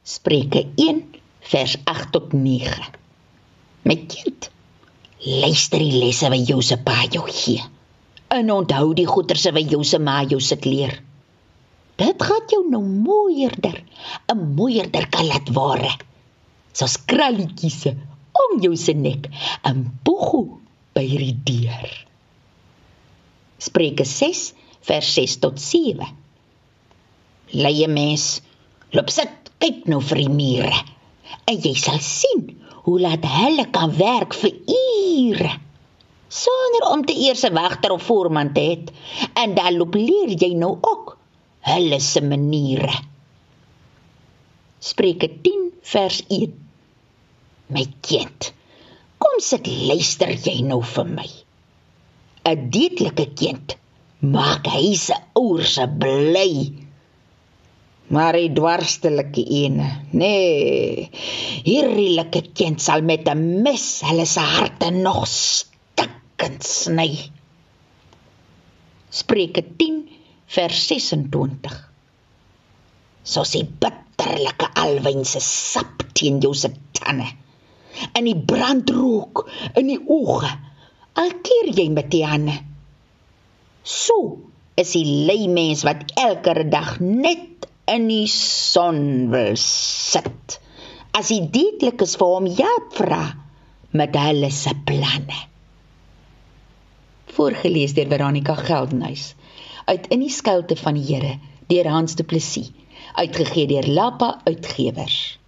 Spreuke 1 vers 8 tot 9. My kind, luister die lesse wat jou se pa jou gee. En onthou die goeters wat jou se ma jou sit leer. Dit gaat jou nou mooierder, 'n mooierder kan laat ware. Soos kralletjiese om jou se nek, 'n boegoe by die deur. Spreuke 6 vers 6 tot 7. Leie mens, loop sit, kyk nou vir die mure, en jy sal sien hoe laat hulle kan werk vir ure, sonder om te eers 'n wagter of voorman te het, en dan loop leer jy nou ook hulle se maniere. Spreuke 10 vers 1. My kind, kom sit luister jy nou vir my. 'n deetlike kind maak hy se ouers bly, maar die dwarstelike ene, nee, hierdie like kind sal met 'n mes hulle se harte nog stikkend sny. Spreuke 10 vers 26. Soos die bitterlike alwyn se sap teen jou se tande, en die brandrook in die oë, al keer jy met die hande. So is die lui mens wat elke dag net in die son wil sit, as die deetlikes vir hom jaap vra met hulle se planne. Voorgelees deur Veronica Geldenhuys, uit In die skuilte van die Here, deur Hans Du Plessis, uitgegee deur Lapa Uitgewers.